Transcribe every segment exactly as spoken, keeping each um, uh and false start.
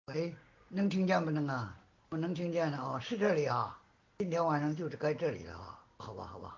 喂，能听见不能啊？我能听见的哦，是这里啊。今天晚上就是该这里了啊。好吧，好吧。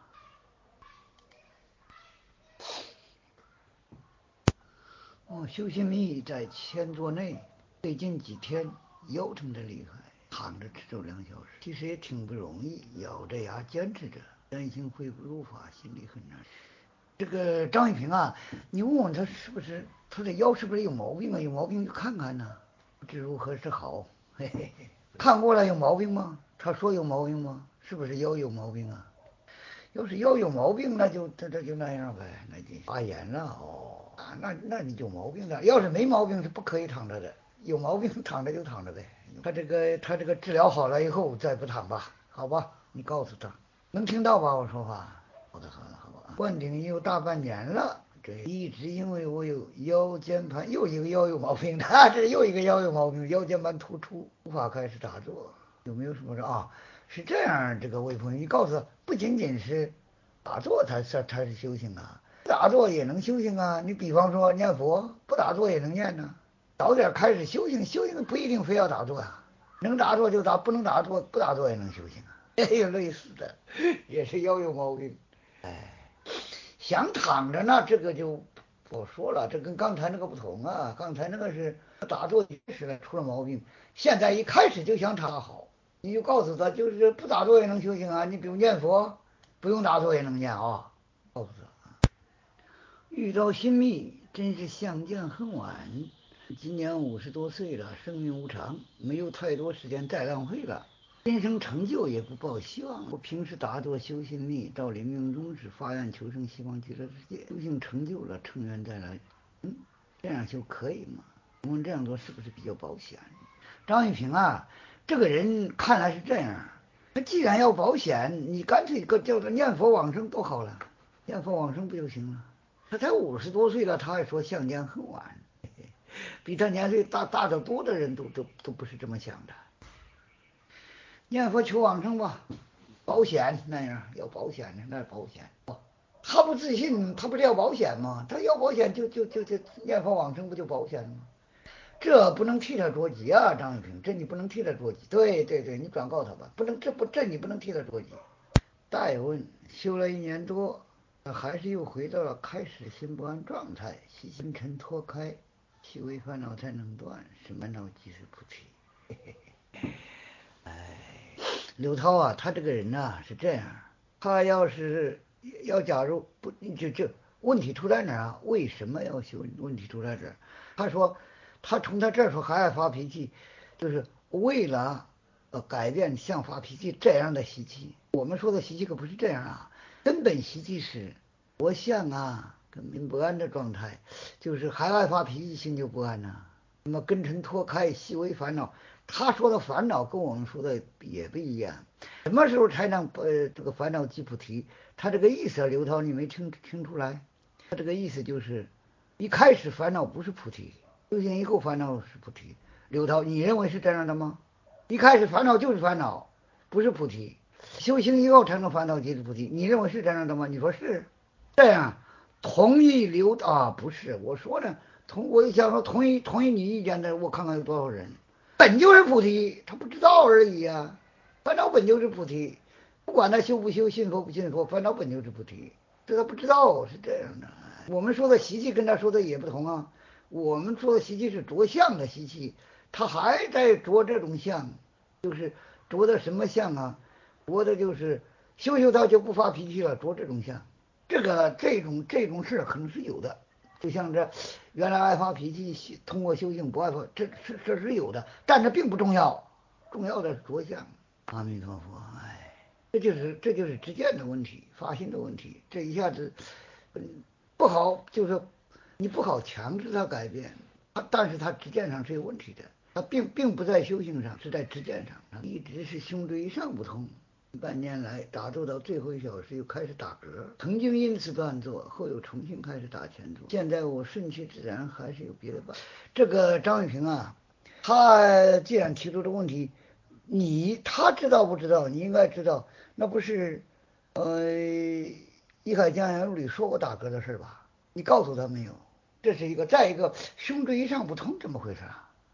哦，修心密在千座内，最近几天腰疼的厉害，躺着只走两小时，其实也挺不容易，咬着牙坚持着，担心恢复如法，心里很难。这个张玉平啊，你问问他是不是他的腰是不是有毛病啊？有毛病就看看呢，不知如何是好。嘿嘿嘿，看过了有毛病吗？他说有毛病吗？是不是腰有毛病啊？要是腰有毛病，那就这这就那样呗，那就发炎了哦。啊，那那你有毛病的。要是没毛病是不可以躺着的，有毛病躺着就躺着呗。他这个他这个治疗好了以后再不躺吧，好吧？你告诉他，能听到吧？我说话。好的好的好吧。灌顶有大半年了，这一直因为我有腰间盘又一个腰有毛病的，这又一个腰有毛病，腰间盘突出，无法开始打坐。有没有什么说啊？是这样，这个魏朋友，你告诉他，不仅仅是打坐才是才是修行啊，不打坐也能修行啊。你比方说念佛，不打坐也能念呢、早点开始修行，修行不一定非要打坐啊，能打坐就打，不能打坐不打坐也能修行啊。也有类似的，也是腰有毛病。哎，想躺着呢，这个就我说了，这跟刚才那个不同啊。刚才那个是打坐时了出了毛病，现在一开始就想躺好，你就告诉他，就是不打坐也能修行啊。你比如念佛，不用打坐也能念啊。告诉他，遇到新密真是相见恨晚。今年五十多岁了，生命无常，没有太多时间再浪费了。人生成就也不抱希望。我平时打坐修心密，到临命终时发愿求生西方极乐世界。修行成就了，乘愿再来。嗯，这样修可以吗？我们这样做是不是比较保险？张玉平啊，这个人看来是这样。他既然要保险，你干脆个叫他念佛往生多好了，念佛往生不就行了？他才五十多岁了，他还说相见恨晚，比他年岁大大得多的人都都都不是这么想的。念佛求往生吧，保险那样要保险的，那保险。他不自信，他不是要保险吗？他要保险就就就就念佛往生不就保险了吗？这不能替他着急啊，张玉平，这你不能替他着急。对对对，你转告他吧，不能这不这你不能替他着急。再问，修了一年多，还是又回到了开始心不安状态，细心尘脱开，细微烦恼才能断，是烦恼即是菩提。嘿嘿嘿，哎，刘涛啊，他这个人呐、是这样，他要是要假如不就就问题出在哪儿啊？为什么要修？问题出在这儿。他说，他从他这儿说还爱发脾气，就是为了呃改变像发脾气这样的习气。我们说的习气可不是这样啊，根本习气是我想啊，根本不安的状态，就是还爱发脾气，心就不安呐、那么根尘脱开，细微烦恼。他说的烦恼跟我们说的也不一样。什么时候才能呃这个烦恼即菩提？他这个意思啊，刘涛，你没听听出来？他这个意思就是，一开始烦恼不是菩提，修行以后烦恼是菩提。刘涛，你认为是这样的吗？一开始烦恼就是烦恼，不是菩提。修行以后才能烦恼即是菩提，你认为是这样的吗？你说是这样？同意刘啊？不是，我说呢，同我就想说同意同意你意见的，我看看有多少人，本就是菩提，他不知道而已啊。烦恼本就是菩提，不管他修不修，信佛不信佛，烦恼本就是菩提，这他不知道是这样的。我们说的习气跟他说的也不同啊。我们说的习气是着相的习气，他还在着这种相，就是着的什么相啊？着的就是修修他就不发脾气了，着这种相。这个这种这种事可能是有的，就像这原来爱发脾气，通过修行不爱发，这是这是有的，但这并不重要，重要的是着相。阿弥陀佛，哎，这就是这就是知见的问题，发心的问题，这一下子，嗯，不好，就是你不好强制他改变，他但是他知见上是有问题的，他并并不在修行上，是在知见上，一直是胸椎上不通。半年来打坐到最后一小时又开始打嗝，曾经因此断坐，后又重新开始打前坐。现在我顺其自然，还是有别的办法。这个张玉平啊，他既然提出这个问题，你他知道不知道？你应该知道，那不是呃《一海江言录》里说过打嗝的事吧？你告诉他没有？这是一个，再一个胸椎上不通，怎么回事啊？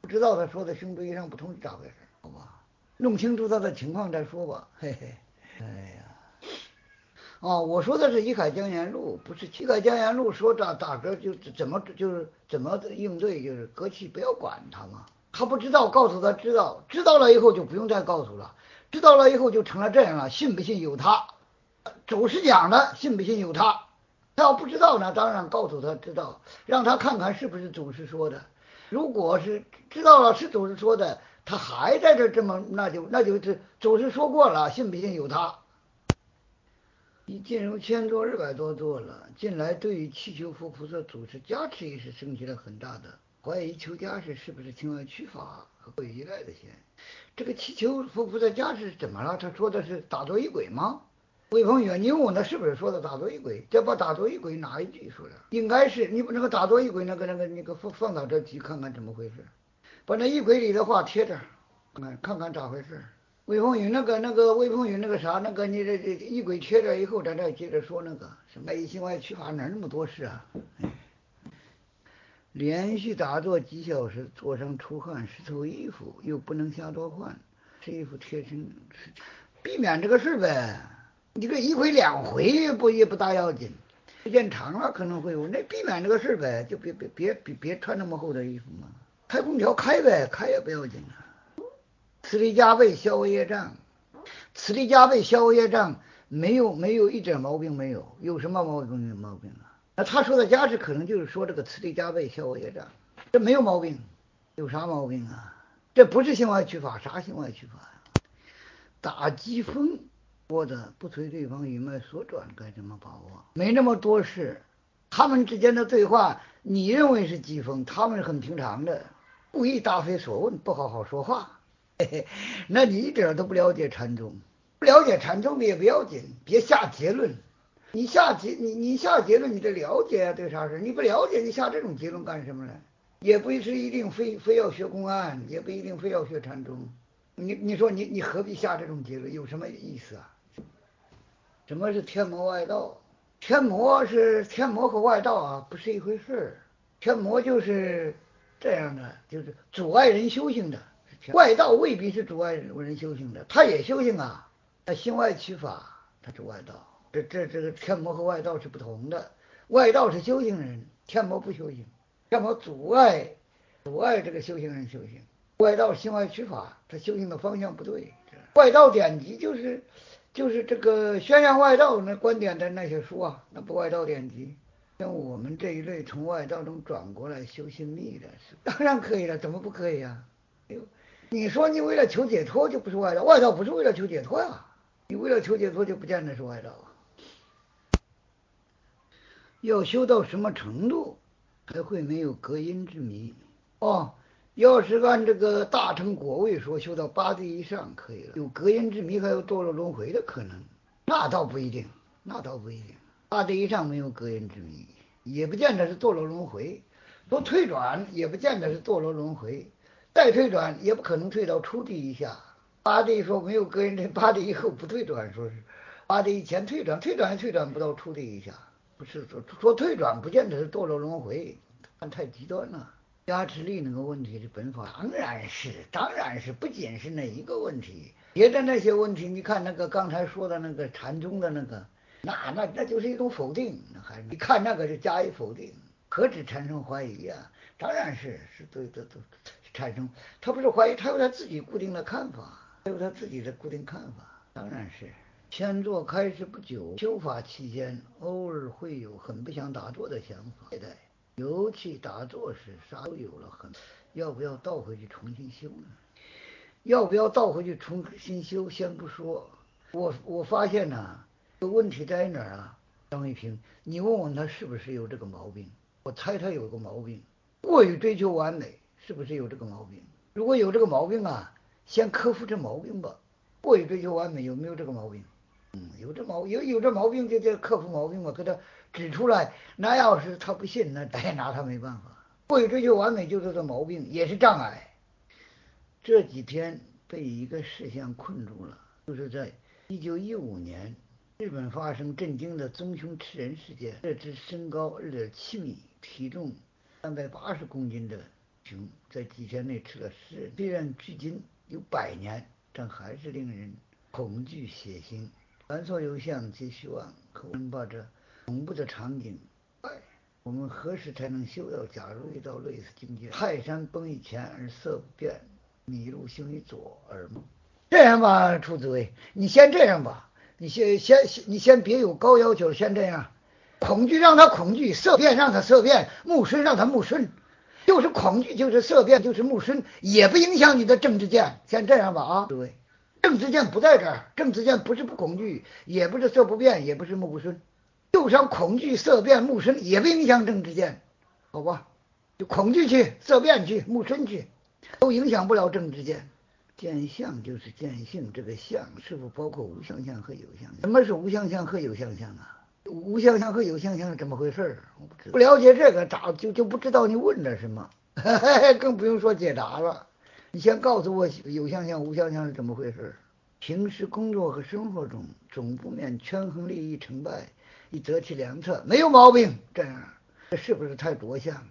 不知道他说的胸椎以上不通是咋回事，好吧？弄清楚他的情况再说吧，嘿嘿。哎呀，哦，我说的是《一海江言录》，不是《一海江言录》说大大哥就怎么就是怎么应对，就是搁气不要管他嘛。他不知道，告诉他知道，知道了以后就不用再告诉了，知道了以后就成了这样了，信不信由他。祖师讲的，信不信由他。他要不知道呢，当然告诉他知道，让他看看是不是祖师说的。如果是知道了是祖师说的，他还在这这么，那就那就是祖师说过了，信不信由他。已进入千多日百多座了，近来对于祈求佛菩萨祖师加持也是升起了很大的怀疑，求加持是不是情外取法和会依赖的先。这个祈求佛菩萨加持怎么了？他说的是打坐一鬼吗？魏鹏宇，你问我那是不是说的打坐一鬼？这把打坐一鬼哪一句说的？应该是你把那个打坐一鬼那个那个那个放放到这去看看怎么回事，把那一鬼里的话贴着，看看看咋回事。魏鹏宇那个那个魏鹏宇那个啥那个你这这一鬼贴着以后，咱再接着说那个什么心外取法，哪那么多事啊？连续打坐几小时，坐上出汗，湿透衣服，又不能下多换，这衣服贴身，避免这个事呗。你这一回两回不也不大要紧，时间长了可能会有，那避免这个事呗，就别别别别别穿那么厚的衣服嘛。开空调开呗，开也不要紧啊。此力加倍消业障，此力加倍消业障，没有没有一点毛病没有，有什么毛病没毛病啊？那他说的加持可能就是说这个此力加倍消业障，这没有毛病，有啥毛病啊？这不是心外取法，啥心外取法呀、啊？打击风，说的不随对方语脉所转，该怎么把握？没那么多事，他们之间的对话，你认为是疾风，他们是很平常的，故意答非所问，不好好说话。嘿嘿，那你一点都不了解禅宗，不了解禅宗也不要紧，别下结论。你下结你你下结论，你得了解啊，对啥事？你不了解，你下这种结论干什么呢？也不是一定非非要学公案，也不一定非要学禅宗。你你说你你何必下这种结论？有什么意思啊？什么是天魔外道？天魔是天魔和外道啊，不是一回事。天魔就是这样的，就是阻碍人修行的。外道未必是阻碍人修行的，他也修行啊，他心外取法，他是外道。这这这个天魔和外道是不同的，外道是修行人，天魔不修行，天魔阻碍阻碍这个修行人修行。外道心外取法，他修行的方向不对。外道典籍就是就是这个宣扬外道那观点的那些书啊，那不外道典籍。像我们这一类从外道中转过来修心密的，当然可以了，怎么不可以啊？哎呦，你说你为了求解脱就不是外道，外道不是为了求解脱呀？你为了求解脱就不见得是外道啊。要修到什么程度才会没有隔音之谜？哦，要是按这个大乘果位说，修到八地以上可以了，有隔音之谜还有堕落轮回的可能，那倒不一定，那倒不一定。八地以上没有隔音之谜，也不见得是堕落轮回。说退转也不见得是堕落轮回，再退转也不可能退到初地以下。八地说没有隔音之，八地以后不退转，说是八地以前退转，退转也退转不到初地以下。不是说说退转不见得是堕落轮回，看太极端了。加持力那个问题是本法，当然是，当然是，不仅是那一个问题，别的那些问题，你看那个刚才说的那个禅宗的那个，那那那就是一种否定，那还你看那个就加以否定，何止产生怀疑啊？当然是是对对对，产生，他不是怀疑，他有他自己固定的看法，他有他自己的固定看法，当然是。千坐开始不久，修法期间偶尔会有很不想打坐的想法，尤其打坐时啥都有了很，要不要倒回去重新修呢？要不要倒回去重新修？先不说，我我发现呢、啊，这问题在哪儿啊？张一平，你问问他是不是有这个毛病？我猜他有个毛病，过于追求完美，是不是有这个毛病？如果有这个毛病啊，先克服这毛病吧。过于追求完美有没有这个毛病？嗯，有这毛有有这毛病就得克服毛病嘛，给他指出来。那要是他不信，那再拿他没办法。过于追求完美就是这毛病，也是障碍。这几天被一个事项困住了，就是在一九一五年，日本发生震惊的棕熊吃人事件。这只身高二点七米、体重三百八十公斤的熊在几天内吃了十，虽然距今有百年，但还是令人恐惧血腥。传说有像皆虚妄，可我们把这恐怖的场景，我们何时才能修到假如遇到类似境界？泰山崩于前而色不变，麋鹿行于左而目。这样吧，楚子威，你先这样吧，你先先你先别有高要求，先这样。恐惧让他恐惧，色变让他色变，目眩让他目眩，就是恐惧就是色变就是目眩，也不影响你的正知见。先这样吧啊，各位，正知见不在这儿，正知见不是不恐惧，也不是色不变，也不是目不眩，就像恐惧色变目眩，也不影响正知见，好吧？就恐惧去，色变去，目眩去，都影响不了正知见。见相就是见性，这个相是否包括无相相和有相相？什么是无相相和有相相啊？无相相和有相相是怎么回事？我不知道，不了解这个，咋就就不知道你问的什么？更不用说解答了。你先告诉我有相相、无相相是怎么回事？平时工作和生活中，总不免权衡利益成败，以择其良策，没有毛病。这样，这是不是太着相？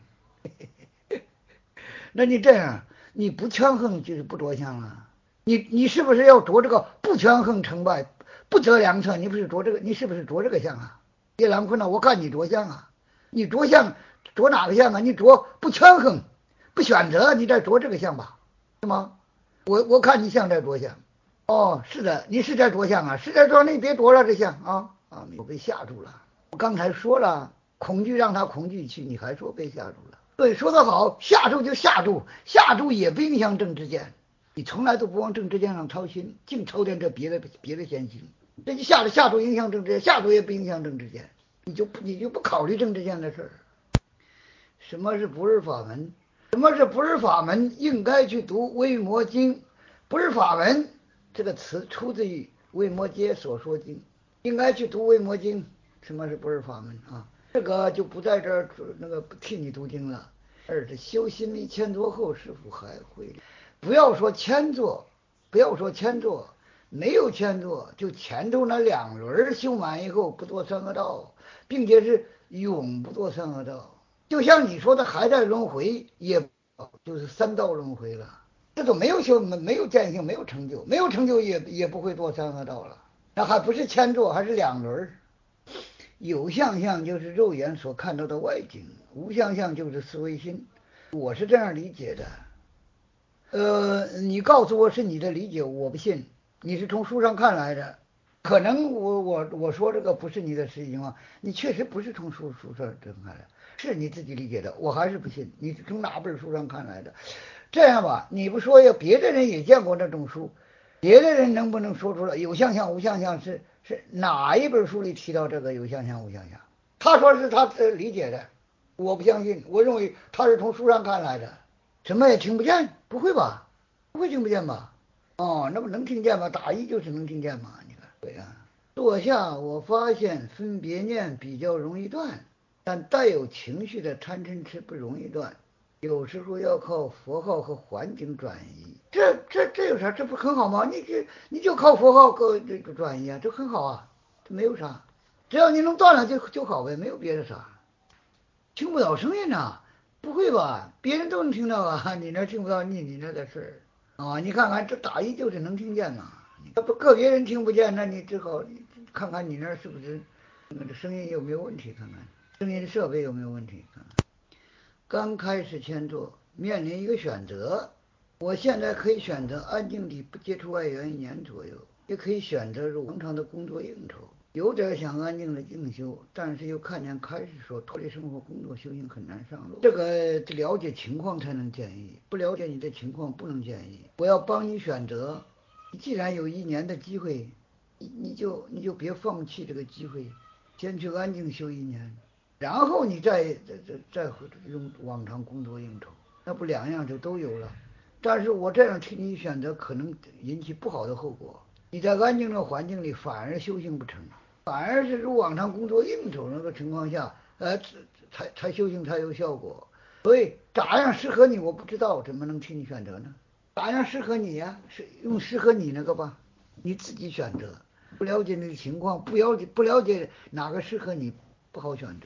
那你这样，你不权衡就是不着相了。你你是不是要着这个不权衡成败，不择良策？你不是着这个，你是不是着这个相啊？叶兰坤呢？我看你着相啊，你着相着哪个相啊？你着不权衡，不选择，你在着这个相吧？是吗？我我看你像在着相。哦，是的，你是在着相啊，是在着，你别着了这相啊啊！我被吓住了。我刚才说了，恐惧让他恐惧去，你还说被吓住了？对，说得好，吓住就吓住，吓住也不影响正知见。你从来都不往正知见上操心，净操点这别的别的闲心。这就吓着吓住影响正知见，吓住也不影响正知见，你就不你就不考虑正知见的事儿。什么是不二法门？什么是不二法门？应该去读《维摩经》。不二法门这个词出自于《维摩诘所说经》，应该去读《维摩经》。什么是不二法门啊？这个就不在这儿那个替你读经了。二是修心密千座后，是否还会？不要说千座，不要说千座，没有千座，就前头那两轮修满以后，不堕三恶道，并且是永不堕三恶道。就像你说的，还在轮回，也就是三道轮回了。这都没有修，没没有见性，没有成就，没有成就也也不会堕三恶道了。那还不是千座，还是两轮。有相相就是肉眼所看到的外境，无相相就是思维心。我是这样理解的。呃，你告诉我是你的理解，我不信。你是从书上看来的，可能我我我说这个不是你的实际情况，你确实不是从书书上这看来，是你自己理解的，我还是不信。你是从哪本书上看来的？这样吧，你不说呀，别的人也见过这种书，别的人能不能说出来有相相无相相是是哪一本书里提到这个有相相无相相？他说是他的理解的，我不相信，我认为他是从书上看来的。什么也听不见？不会吧？不会听不见吧？哦，那不能听见吗？打一就是能听见吗？你看，对啊。坐下，我发现分别念比较容易断，但带有情绪的贪嗔痴不容易断。有时候要靠佛号和环境转移。这这这有啥？这不很好吗？你这你就靠佛号个这个转移啊，这很好啊，这没有啥，只要你能断了就就好呗，没有别的啥。听不到声音呐？不会吧？别人都能听到啊，你那听不到，你你那的事儿啊！你看看这打一就是能听见嘛，要不个别人听不见，那你只好看看你那是不是那个声音有没有问题，看看声音设备有没有问题。看看刚开始前座面临一个选择，我现在可以选择安静地不接触外援一年左右，也可以选择如往常的工作应酬。有点想安静的静修，但是又看见开始说脱离生活工作修行很难上路。这个了解情况才能建议，不了解你的情况不能建议。我要帮你选择，你既然有一年的机会，你你就你就别放弃这个机会，先去安静修一年，然后你再再再再用往常工作应酬，那不两样就都有了。但是我这样替你选择，可能引起不好的后果。你在安静的环境里反而修行不成。反而是如往常工作应酬那个情况下，呃，才才修行才有效果。所以咋样适合你，我不知道，怎么能替你选择呢？咋样适合你呀、啊？是用适合你那个吧，你自己选择。不了解你的情况，不了解不了解哪个适合你，不好选择。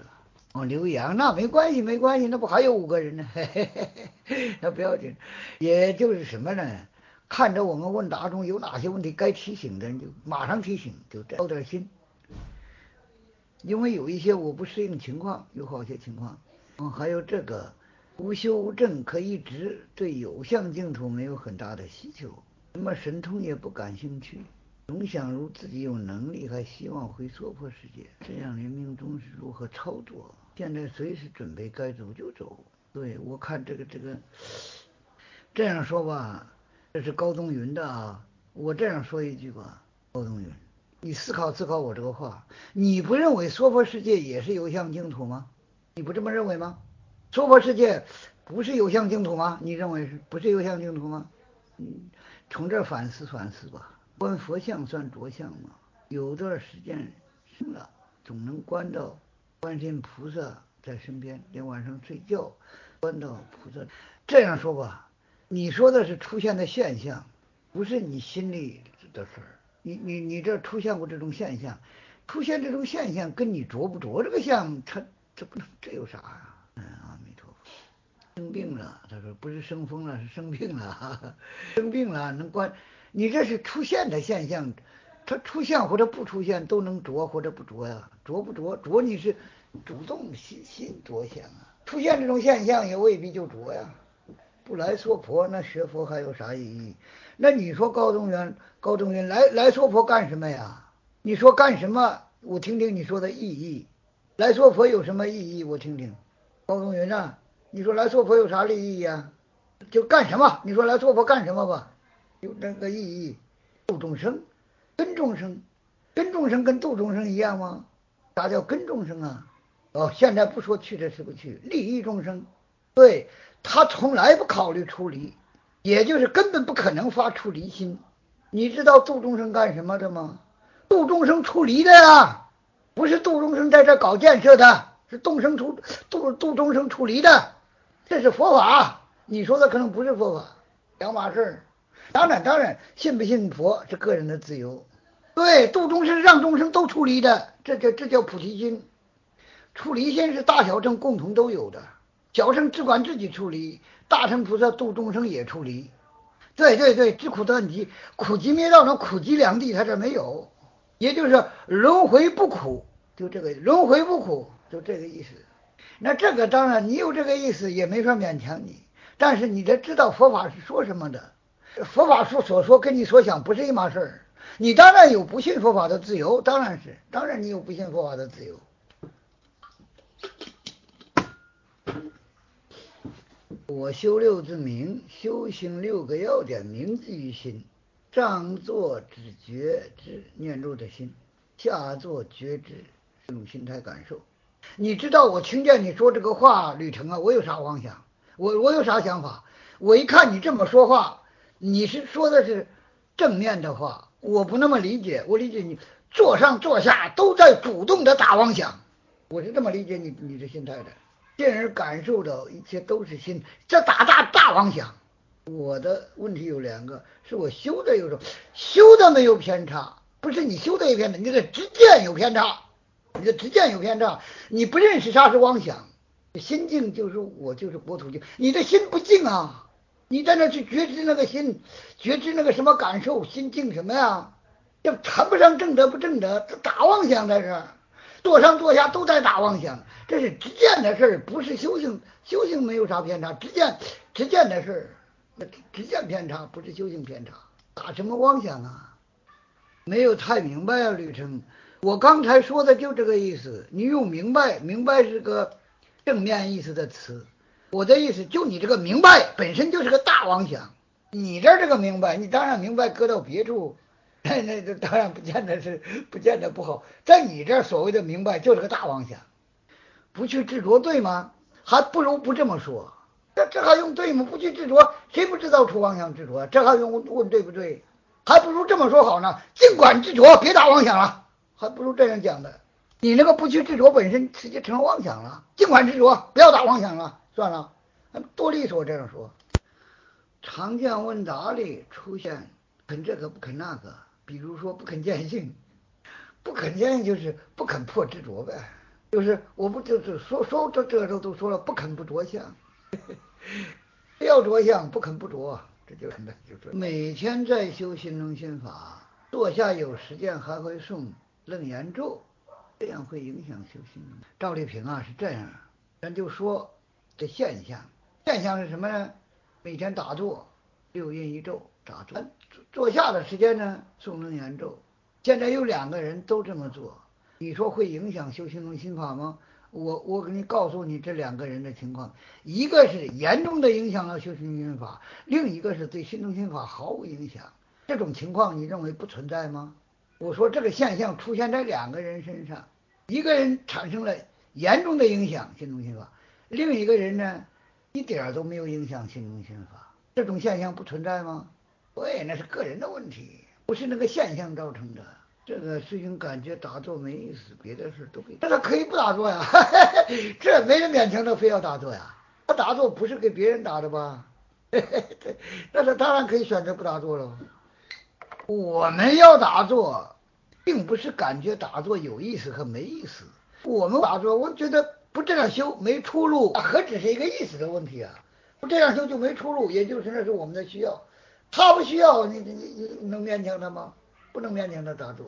哦，刘洋那没关系，没关系，那不还有五个人呢？嘿嘿嘿嘿，那不要紧。也就是什么呢？看着我们问答中有哪些问题该提醒的，就马上提醒，就交点心。因为有一些我不适应情况，有好些情况。嗯，还有这个无修无证，可一直对有相净土没有很大的需求，什么神通也不感兴趣，总想如自己有能力，还希望回娑婆世界。这样临命终是如何操作？现在随时准备该走就走。对，我看这个这个，这样说吧，这是高宗云的啊。我这样说一句吧，高宗云，你思考思考我这个话，你不认为娑婆世界也是有相净土吗？你不这么认为吗？娑婆世界不是有相净土吗？你认为是不是有相净土吗？嗯，从这儿反思反思吧。观佛像算着相吗？有段时间生了，总能观到观世音菩萨在身边，连晚上睡觉观到菩萨。这样说吧，你说的是出现的现象，不是你心里的事儿。你你你这出现过这种现象，出现这种现象跟你着不着这个相，它这不能这有啥呀？嗯，阿弥陀佛。生病了，他说不是生疯了，是生病了，哈哈，生病了能观，你这是出现的现象，它出现或者不出现都能着或者不着呀，着不着着你是主动心心着相啊，出现这种现象也未必就着呀。不来娑婆，那学佛还有啥意义？那你说高中原高中原来来娑婆干什么呀？你说干什么？我听听你说的意义。来娑婆有什么意义？我听听。高中云啊，你说来娑婆有啥利益呀？就干什么？你说来娑婆干什么吧？有那个意义，度众生，跟众生，跟众生跟度众生一样吗？啥叫跟众生啊？哦，现在不说去的是不去，利益众生。对，他从来不考虑出离，也就是根本不可能发出离心。你知道度众生干什么的吗？度众生出离的呀，不是度众生在这搞建设的，是众生出度度众生出离的，这是佛法。你说的可能不是佛法，两码事儿。当然，当然，信不信佛是个人的自由。对，度众生让众生都出离的，这叫这叫菩提心。出离心是大小乘共同都有的，小乘只管自己出离，大乘菩萨度众生也出离。对对对，知苦断集，苦集灭道，那苦集两地他这没有，也就是轮回不苦，就这个轮回不苦，就这个意思。那这个当然你有这个意思也没法勉强你，但是你得知道佛法是说什么的，佛法书所说跟你所想不是一码事儿。你当然有不信佛法的自由，当然是，当然你有不信佛法的自由。我修六字明，修行六个要点，铭记于心。上座只觉知念住的心，下座觉知这种心态感受。你知道我听见你说这个话，吕程啊，我有啥妄想？我我有啥想法？我一看你这么说话，你是说的是正面的话，我不那么理解。我理解你坐上坐下都在主动的打妄想，我是这么理解你你的心态的。进而感受到一切都是心，这打大大妄想。我的问题有两个，是我修的有种修的没有偏差，不是你修的有偏差，你的直见有偏差，你的直见有偏差，你不认识啥是妄想。心静就是我就是国土静，你的心不静啊，你在那去觉知那个心，觉知那个什么感受，心静什么呀？这谈不上正德不正德，这打妄想在这儿。坐上坐下都在打妄想，这是直见的事儿，不是修行。修行没有啥偏差，直见直见的事儿，那直见偏差不是修行偏差。打什么妄想啊？没有太明白啊，吕程。我刚才说的就这个意思。你用明白，明白是个正面意思的词。我的意思就你这个明白本身就是个大妄想。你这这个明白，你当然明白搁到别处。那那这当然不见得是不见得不好，在你这所谓的明白就是个大妄想，不去执着对吗？还不如不这么说，这这还用对吗？不去执着，谁不知道出妄想执着？这还用问对不对？还不如这么说好呢，尽管执着，别打妄想了，还不如这样讲的。你那个不去执着本身直接成了妄想了，尽管执着，不要打妄想了，算了，多利索这样说。常见问答里出现肯这个不肯那个。比如说不肯见性，不肯见性就是不肯破执着呗。 就是我不就是说说这这都都说了，不肯不着相，不要着相，不肯不着，这就就是每天在修心中心法，坐下有时间还会诵楞严咒，这样会影响修心。赵丽萍啊是这样，咱就说这现象，现象是什么呢？每天打坐六阴一咒打坐，坐下的时间呢诵楞严咒。现在有两个人都这么做，你说会影响修心中心法吗？我我给你告诉你这两个人的情况，一个是严重的影响了修心中心法，另一个是对心中心法毫无影响。这种情况你认为不存在吗？我说这个现象出现在两个人身上，一个人产生了严重的影响心中心法，另一个人呢一点儿都没有影响心中心法，这种现象不存在吗？对，那是个人的问题，不是那个现象造成的。这个师兄感觉打坐没意思，别的事都可以，那他可以不打坐呀，这没人勉强他非要打坐呀。他打坐不是给别人打的吧？那他当然可以选择不打坐了。我们要打坐，并不是感觉打坐有意思和没意思。我们打坐，我觉得不这样修没出路，何止是一个意思的问题啊？不这样修就没出路，也就是那是我们的需要。他不需要，你你你能勉强他吗？不能勉强他打坐。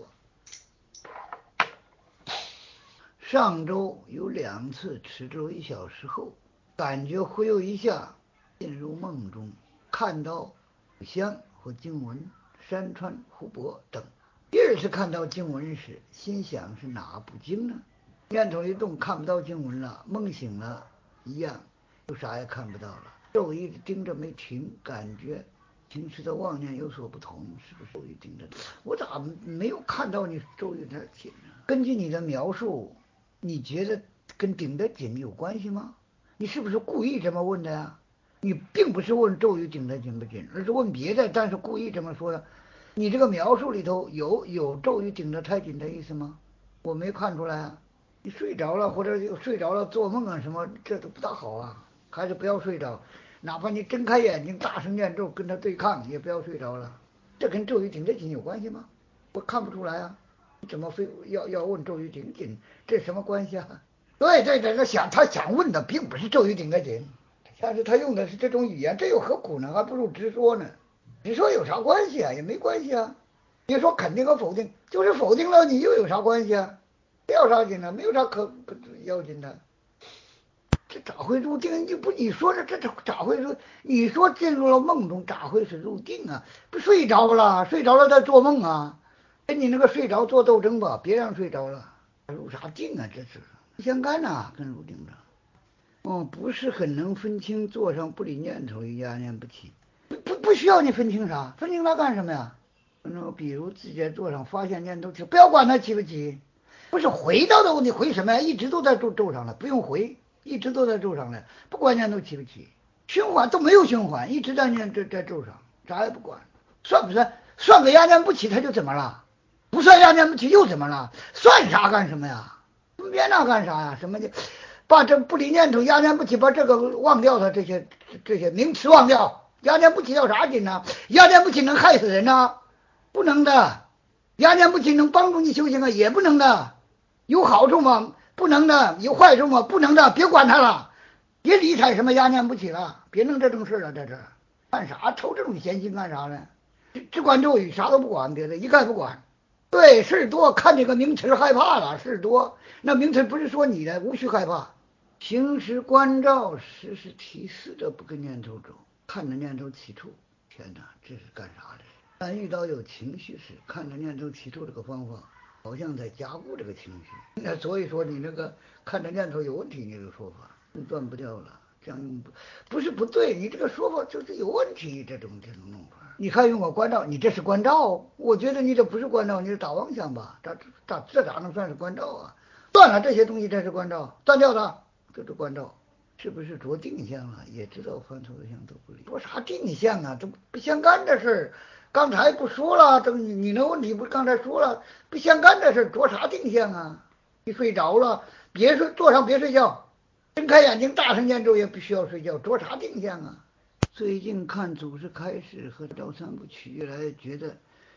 上周有两次持咒一小时后，感觉忽悠一下进入梦中，看到香或经文、山川、湖泊等。第二次看到经文时，心想是哪部经呢？念头一动，看不到经文了，梦醒了一样，又啥也看不到了。咒一直盯着没停，感觉平时的妄念有所不同，是不是咒语盯着？我咋没有看到你咒语在紧呢？根据你的描述，你觉得跟顶得紧有关系吗？你是不是故意这么问的呀？你并不是问咒语顶得紧不紧，而是问别的，但是故意这么说的。你这个描述里头有有咒语顶得太紧的意思吗？我没看出来啊。你睡着了或者睡着了做梦啊什么，这都不大好啊，还是不要睡着。哪怕你睁开眼睛大声念咒跟他对抗，也不要睡着了。这跟咒语顶得紧有关系吗？我看不出来啊。你怎么非要要问咒语顶紧？这什么关系啊？对对对，他想他想问的并不是咒语顶得紧，但是他用的是这种语言，这又何苦呢？还不如直说呢。你说有啥关系啊？也没关系啊。你说肯定和否定，就是否定了，你又有啥关系啊？不要啥紧的，没有啥可不要紧的。这咋会入定？你不你说这这这咋会入？你说进入了梦中，咋会是入定啊？不睡着了，睡着了在做梦啊，跟你那个睡着做斗争吧，别让睡着了，入啥定啊？这是不相干呐，跟入定的。哦，不是很能分清坐上不离念头与压念不起，不不不需要你分清啥，分清它干什么呀？那比如自己在坐上发现念头起，不要管它起不起，不是回到的问题，回什么呀？一直都在咒咒上了，不用回，一直都在咒上了，不管念头起不起，循环都没有循环，一直在念在在咒上，啥也不管，算不算？算个压念不起，它就怎么了？不算压念不起又怎么了？算啥干什么呀？别那干啥呀？什么的，把这不离念头、压念不起，把这个忘掉的这些这些名词忘掉，压念不起要啥劲呢？压念不起能害死人呐？不能的。压念不起能帮助你修行啊？也不能的。有好处吗？不能的。有坏处吗？不能的。别管它了，别理睬什么压念不起了，别弄这种事了，在这干啥？抽这种闲心干啥呢？只只管咒语，啥都不管，别的一概不管。对，事多看这个名词害怕了，事多那名词不是说你的，无需害怕。平时关照，时时提示着不跟念头走，看着念头起处。天哪，这是干啥的？但遇到有情绪时，看着念头起处这个方法，好像在加固这个情绪。那所以说你那个看着念头有问题，你这个说法断不掉了。这样用不不是不对，你这个说法就是有问题，这种这种弄法。你看用我关照，你这是关照？我觉得你这不是关照，你是打妄想吧？这这这咋能算是关照啊？断了这些东西，这是关照，断掉它，这是关照。是不是着定向了？也知道犯错的相都不离。说啥定向啊？这不相干的事儿。刚才不说了，这你你那问题不是刚才说了，不相干的事儿，着啥定向啊？你睡着了，别睡，坐上别睡觉，睁开眼睛大声念咒也不需要睡觉，着啥定向啊？最近看祖师开示和赵三部曲，越来越觉得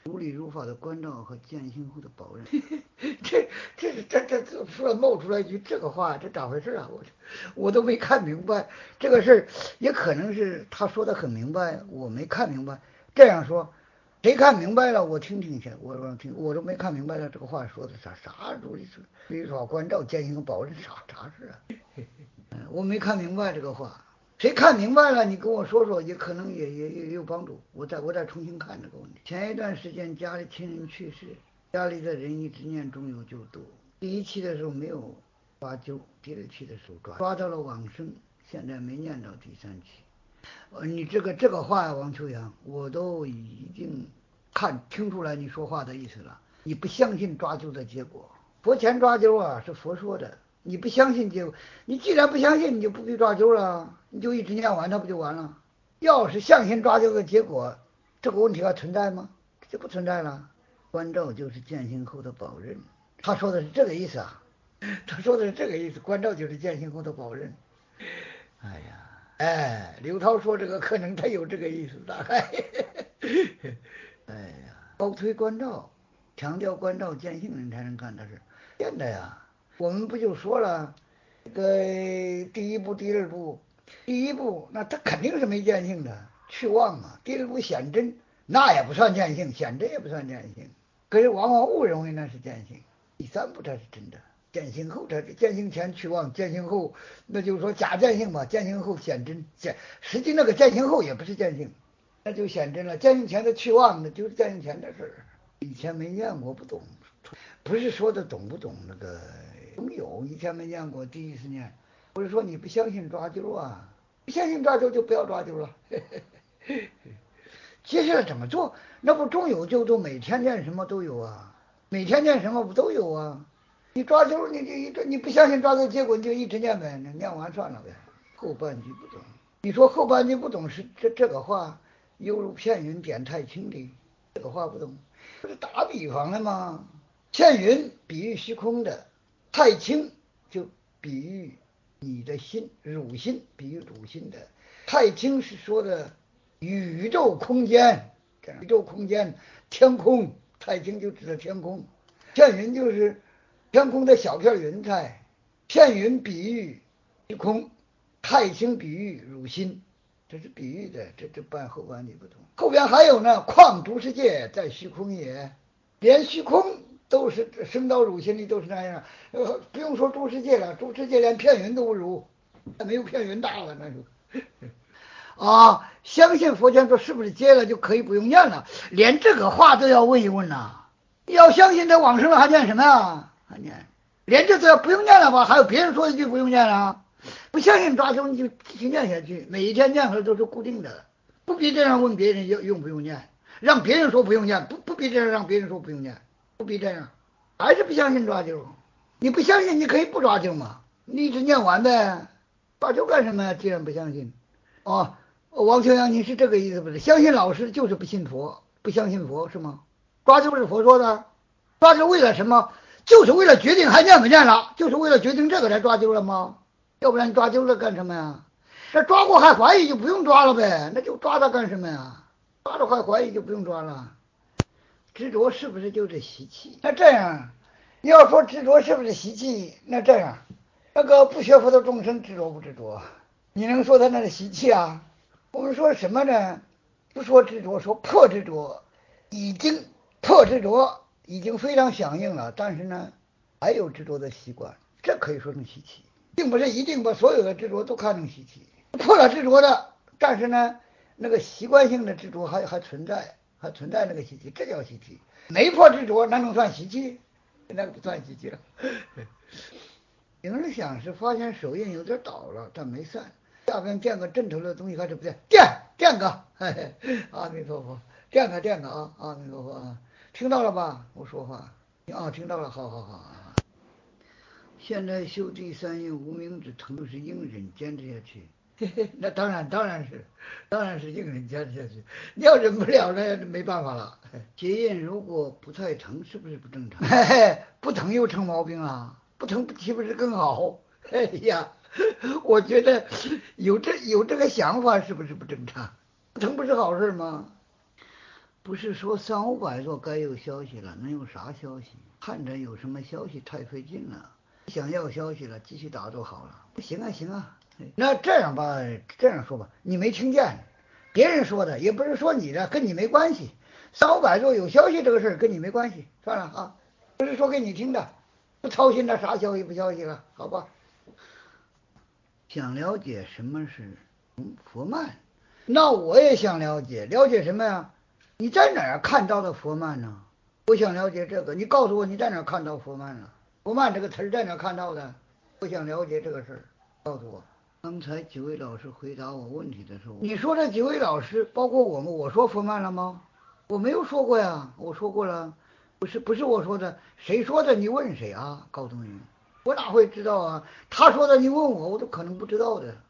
如理如法的关照和践行后的保任。这这这这这突然冒出来一句这个话，这咋回事啊？我我都没看明白这个事儿，也可能是他说的很明白，我没看明白。这样说，谁看明白了？我听听去，我我听，我都没看明白了。这个话说的啥啥如理如理如法关照践行和保任啥啥事啊？我没看明白这个话。谁看明白了，你跟我说说，也可能也也也有帮助。我再我再重新看这个问题。前一段时间家里亲人去世，家里的人一直念中有救度。第一期的时候没有抓阄，第二期的时候抓抓到了往生，现在没念到第三期。呃，你这个这个话呀，王秋阳，我都已经看听出来你说话的意思了。你不相信抓阄的结果，佛前抓阄啊，是佛说的。你不相信结果，你既然不相信，你就不必抓阄了，你就一直念完它不就完了？要是相信抓阄的结果，这个问题还存在吗？就不存在了。关照就是践行后的保任，他说的是这个意思啊，他说的是这个意思，关照就是践行后的保任。哎呀，哎，刘涛说这个可能他有这个意思，大概。哎呀，高推关照，强调关照践行人才能干的事，现在呀。我们不就说了，这个第一步、第二步，第一步那他肯定是没见性的，去妄嘛。第二步显真，那也不算见性，显真也不算见性。可是往往误认为那是见性。第三步才是真的，见性后才是见性前去妄，见性后那就是说假见性嘛，见性后显真，显实际那个见性后也不是见性，那就显真了。见性前的去妄，那就是见性前的事儿。以前没念过，不懂，不是说的懂不懂那个。总有以前没念过，第一次念，不是说你不相信抓阄啊，不相信抓阄就不要抓阄了。接下来怎么做？那不中有救度，每天念什么都有啊，每天念什么不都有啊？你抓阄，你你你不相信抓阄，结果你就一直念呗，念完算了呗。后半句不懂，你说后半句不懂是这这个话，犹如片云点太清的，这个话不懂，不是打比方了吗？片云比喻虚空的。太清就比喻你的心，汝心比喻汝心的。太清是说的宇宙空间，宇宙空间天空，太清就指的天空。片云就是天空的小片云彩，片云比喻虚空，太清比喻汝心，这是比喻的，这这半后半你不懂。后边还有呢，况诸世界在虚空也，连虚空都是升到汝心里都是那样，呃，不用说诸世界了，诸世界连片云都不如，没有片云大了那就。啊，相信佛前说是不是接了就可以不用念了？连这个话都要问一问呐！要相信他往生了还念什么呀？还念，连这都要不用念了吧？还有别人说一句不用念了？不相信抓阄你就继续念下去，每一天念出来都是固定的，不必这样问别人用用不用念，让别人说不用念，不不必这样让别人说不用念。不必这样，还是不相信抓阄。你不相信，你可以不抓阄嘛，你一直念完呗。抓阄干什么呀？既然不相信，哦，王秋阳，你是这个意思不是？相信老师就是不信佛，不相信佛是吗？抓阄是佛说的，抓阄为了什么？就是为了决定还念不念了，就是为了决定这个才抓阄了吗？要不然你抓阄了干什么呀？这抓过还怀疑就不用抓了呗，那就抓它干什么呀？抓了还怀疑就不用抓了。执着是不是就是习气？那这样，你要说执着是不是习气？那这样，那个不学佛的众生执着不执着？你能说他那是习气啊？我们说什么呢？不说执着，说破执着，已经破执着，已经非常响应了。但是呢，还有执着的习惯，这可以说成习气，并不是一定把所有的执着都看成习气。破了执着的，但是呢，那个习惯性的执着还还存在。还存在那个习气，这叫习气。没破执着，那能算习气？那不算习气了。有人想是发现手印有点倒了，但没散，下边垫个枕头的东西还是不垫？垫垫个，阿弥陀佛，垫个垫个啊，阿弥陀佛啊，听到了吧？我说话啊，听到了，好好好。现在修第三印无名指，疼是硬忍坚持下去。那当然，当然是，当然是硬忍坚持下去。你要忍不了，那没办法了。结印如果不太疼，是不是不正常？嘿嘿，不疼又成毛病了，不疼岂不是更好？哎呀，我觉得有这有这个想法，是不是不正常？不疼不是好事吗？ 不是说三五百座该有消息了，能有啥消息？看着有什么消息太费劲了。想要消息了，继续打就好了。行啊行啊，那这样吧，这样说吧，你没听见，别人说的，也不是说你的，跟你没关系。三五百座有消息这个事儿跟你没关系，算了啊，不是说给你听的，不操心的啥消息不消息了，好吧？想了解什么是佛曼，那我也想了解，了解什么呀？你在哪儿看到的佛曼呢？我想了解这个，你告诉我你在哪儿看到佛曼了？佛曼这个词儿在哪儿看到的？我想了解这个事儿，告诉我。刚才几位老师回答我问题的时候，你说这几位老师，包括我们，我说佛曼了吗？我没有说过呀，我说过了，不是不是我说的，谁说的？你问谁啊？高东云，我哪会知道啊？他说的，你问我，我都可能不知道的。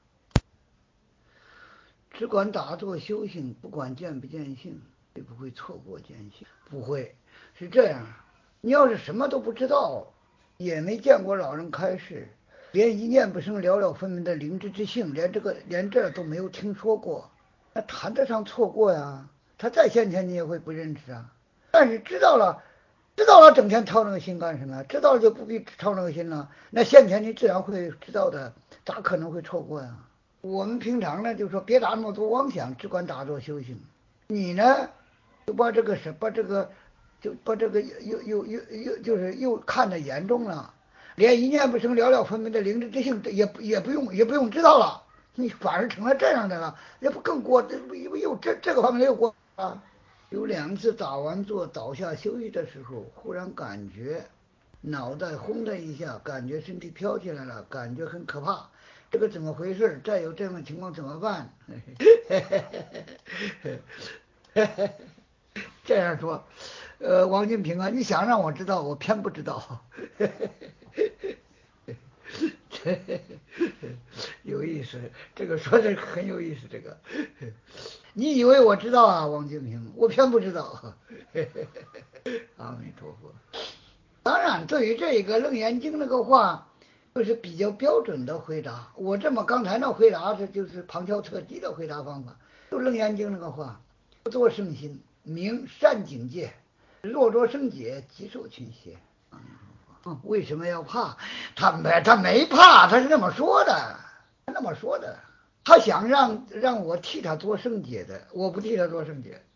只管打坐修行，不管见不见性，会不会错过见性？不会，是这样。你要是什么都不知道，也没见过老人开示，连一念不生了了分明的灵知之性，连这个连这都没有听说过，那谈得上错过呀？他再先前你也会不认识啊。但是知道了，知道了，整天操那个心干什么？知道了就不必操那个心了。那先前你自然会知道的，咋可能会错过呀？我们平常呢，就说别打那么多妄想，只管打坐修行。你呢，就把这个什，把这个，就把这个又又又又就是又看得严重了，连一念不生了了分明的灵智之性也也不用也不用知道了，你反而成了这样的了，那不更过这不又又这这个方面又过啊？有两次打完坐倒下休息的时候，忽然感觉脑袋轰的一下，感觉身体飘起来了，感觉很可怕。这个怎么回事？再有这种情况怎么办？这样说，呃，王金平啊，你想让我知道，我偏不知道。有意思，这个说的很有意思。这个，你以为我知道啊，王金平，我偏不知道。阿弥陀佛。当然，对于这个楞严经那个话，就是比较标准的回答。我这么刚才那回答是就是旁敲侧击的回答方法。就楞严经那个话，不作圣心，明善境界，若着圣解，即受群邪。嗯，为什么要怕？他没他没怕，他是这么说的，他那么说的。他想让让我替他做圣解的，我不替他做圣解。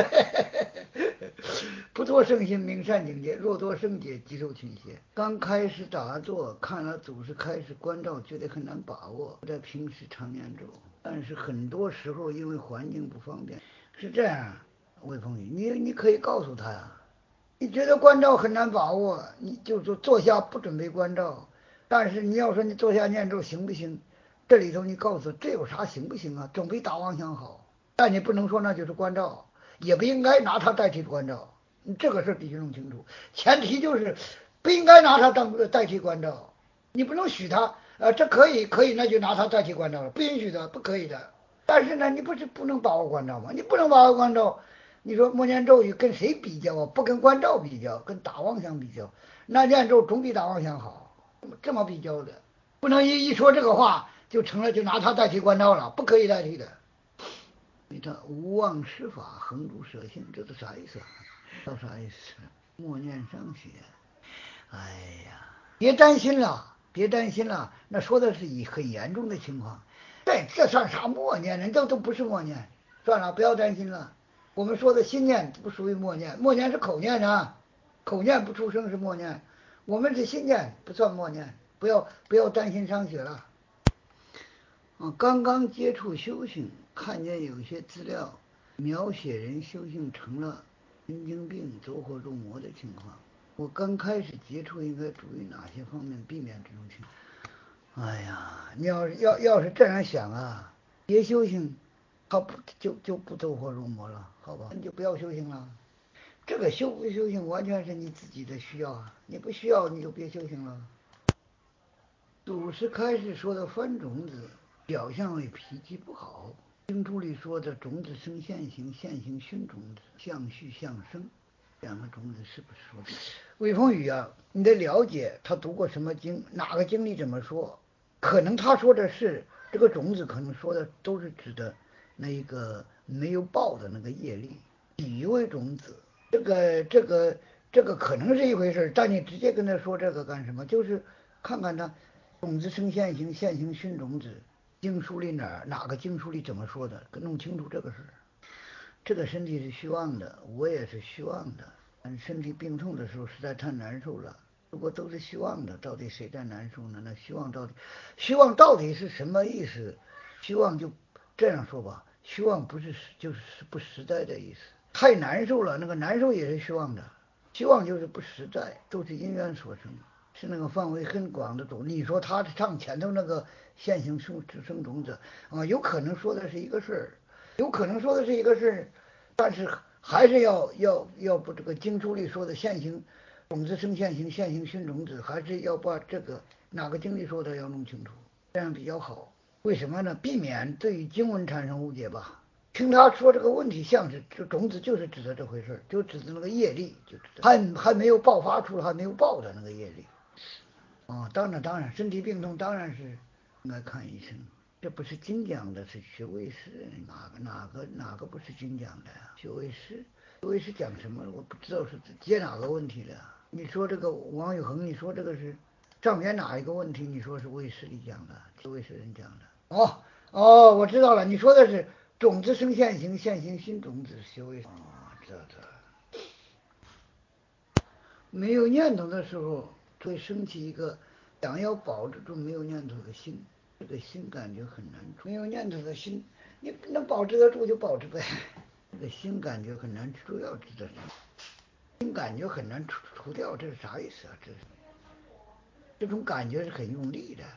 不做圣心，明善境界；若做圣解，即受群邪。刚开始打坐，看了祖师开始关照，觉得很难把握。在平时常念咒，但是很多时候因为环境不方便，是这样。魏鹏宇，你你可以告诉他呀，你觉得关照很难把握，你就说坐下不准备关照。但是你要说你坐下念咒行不行？这里头你告诉这有啥行不行啊？总比打妄想好。但你不能说那就是关照，也不应该拿它代替关照。这个事必须弄清楚。前提就是不应该拿它当代替关照，你不能许它，呃，这可以可以，那就拿它代替关照了，不允许的，不可以的。但是呢，你不是不能把握关照吗？你不能把握关照，你说默念咒语跟谁比较啊？不跟关照比较，跟打妄想比较，那念咒总比打妄想好，这么比较的，不能一一说这个话就成了，就拿它代替关照了，不可以代替的。你看无妄施法，恒住舍性，这是啥意思啊？叫啥意思？默念上学。哎呀，别担心了，别担心了，那说的是以很严重的情况。这这算啥默念呢？这都不是默念。算了，不要担心了。我们说的心念不属于默念，默念是口念啊，口念不出声是默念。我们是心念，不算默念。不要不要担心上学了。啊，刚刚接触修行，看见有些资料描写人修行成了神经病、走火入魔的情况。我刚开始接触，应该注意哪些方面避免这种情况？哎呀，你要是要要是这样想啊，别修行，他不就就不走火入魔了，好吧？你就不要修行了。这个修不修行，完全是你自己的需要啊，你不需要你就别修行了。祖师开始说的翻种子，表象为脾气不好。经书里说的种子生现行，现行熏种子，相续相生，两个种子是不是说的？魏风雨啊，你得了解他读过什么经，哪个经里怎么说？可能他说的是这个种子，可能说的都是指的那一个没有报的那个业力。 以为种子，这个这个这个可能是一回事，但你直接跟他说这个干什么？就是看看他种子生现行，现行熏种子，经书里哪儿哪个经书里怎么说的，弄清楚这个事儿。这个身体是虚妄的，我也是虚妄的。嗯，身体病痛的时候实在太难受了。如果都是虚妄的，到底谁在难受呢？那虚妄到底，虚妄到底是什么意思？虚妄就这样说吧，虚妄不是就是不实在的意思。太难受了，那个难受也是虚妄的，虚妄就是不实在，都是因缘所生，是那个范围很广的种。你说他唱前头那个现行生生种子啊，有可能说的是一个事儿，有可能说的是一个事儿，但是还是要要要不这个经书里说的现行种子生现行，现行熏种子，还是要把这个哪个经里说的要弄清楚，这样比较好。为什么呢？避免对于经文产生误解吧。听他说这个问题，像是这种子就是指的这回事儿，就指的那个业力，就指的还还没有爆发出，还没有爆的那个业力。哦，当然当然，身体病痛当然是应该看医生。这不是经讲的，是学位师，哪个哪个哪个不是经讲的呀？学位师，学位师讲什么？我不知道是接哪个问题的。你说这个王宇恒，你说这个是上面哪一个问题？你说是卫师里讲的，学位师人讲的？哦哦，我知道了，你说的是种子生现行，现行新种子学位。哦，知道知道。没有念头的时候，会升起一个想要保持住没有念头的心，这个心感觉很难处。没有念头的心，你能保持得住就保持呗。这个心感觉很难除掉，知道吗？心感觉很难除除掉，这是啥意思啊？这这种感觉是很用力的。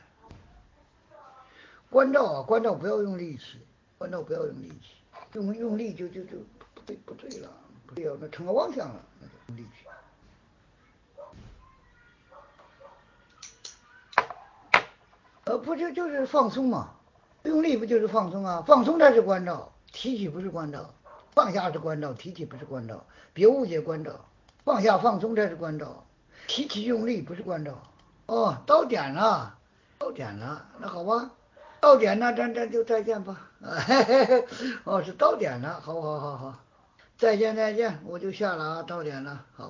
关照啊，关照不要用力气，关照不要用力气，用用力就就就不对不对了，不对了，那成了妄想了，那就用力气。呃，不就就是放松嘛？用力不就是放松啊？放松才是关照，提起不是关照，放下是关照，提起不是关照，别误解关照，放下放松才是关照，提起用力不是关照。哦，到点了，到点了，那好吧，到点了，咱咱就再见吧。哦，是到点了，好好好好，再见再见，我就下了啊，到点了，好。